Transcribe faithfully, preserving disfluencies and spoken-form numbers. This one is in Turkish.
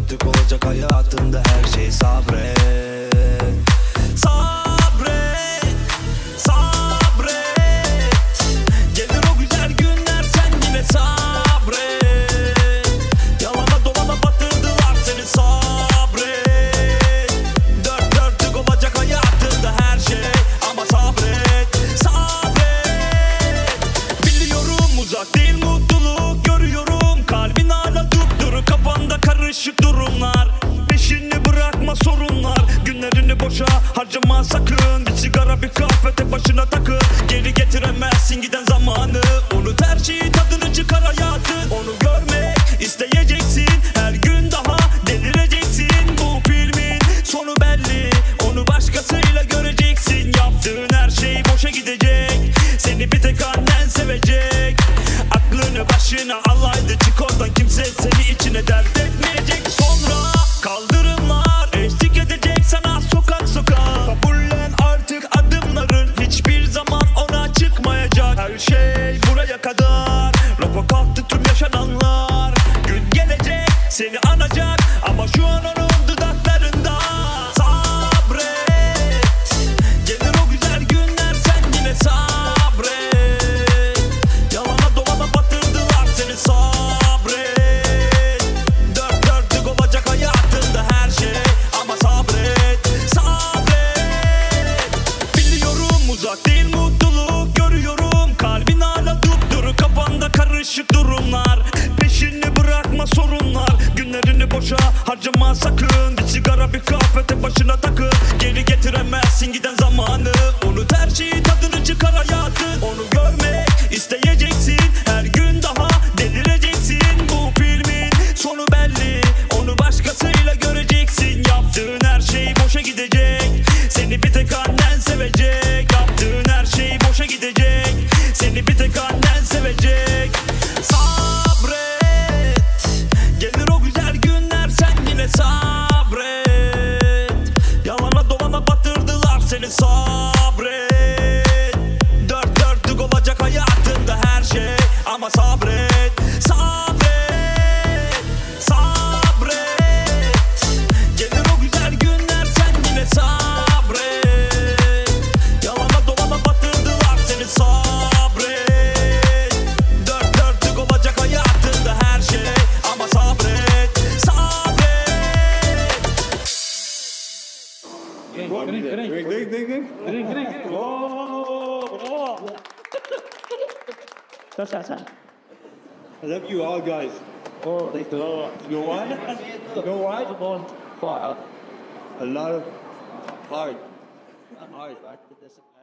dörtlük olacak hayatında her şey. Sabret, sabret, sabret. Gelir o güzel günler, sen yine sabret. Yalana dolana batırdılar seni, sabret. Dört dörtlük olacak hayatında her şey, ama sabret, sabret. Biliyorum uzak değil mutluluk, görüyorum kalbin hala dupduru. Kafanda karışık durumlar, peşini bırakma sorunlar. Günlerini boşa harcama sakın, bir sigara bir kahve tek başına takıl. Geri getiremezsin giden zamanı, unut her şeyi, tadını çıkar hayatın. Onu görmek isteyeceksin, her gün daha delireceksin. Bu filmin sonu belli, onu başkasıyla göreceksin. Yaptığın her şey boşa gidecek, seni bir tek annen sevecek. Aklını başına alaydı, çık oradan, kimse seni içine dert etmeyecek. Sonra kaldırımlar eşlik edecek sana sokak sokak. Kabullen artık adımların hiçbir zaman ona çıkmayacak. Her şey buraya kadar, rafa kalktı tüm yaşananlar. Gün gelecek seni anacak, ama şu an onun dudaklarında. Sabret, gelir o güzel günler, sen yine sabret. Yalana dolana batırdılar seni, sabret. Dört dörtlük olacak hayatında her şey, ama sabret, sabret. Biliyorum uzak değil mutluluk, görüyorum kalbin hala dupduru. Kafanda karışık durumlar, peşini bırakma sorunlar. Günlerini boşa harcama sakın, bir sigara bir kahve tek başına takıl. Geri getiremezsin giden zamanı, unut her şeyi, tadını çıkar hayatın. Onu görmek isteyeceksin, her gün daha delireceksin. Bu filmin sonu belli, onu başkasıyla göreceksin. Yaptığın her şey boşa gidecek, seni bir tek annen sevecek. Yaptığın her şey boşa gidecek, seni bir tek annen sevecek. Sabret, gelir o güzel günler, sen yine sabret. Yalana dolana batırdılar seni, sabret. Dört dörtlük olacak hayatında her şey, ama sabret, sabret, sabret. Gelir o güzel günler, sen yine sabret. Yalana dolana batırdılar seni, sabret. Dört dörtlük olacak hayatında her şey, ama sabret, sabret. Drink, drink, drink, drink, drink, drink, drink, drink. Oh, oh. That's that time. I love you all, guys. Oh, they go. You know why? You know why? I'm on fire. A lot of heart. Heart.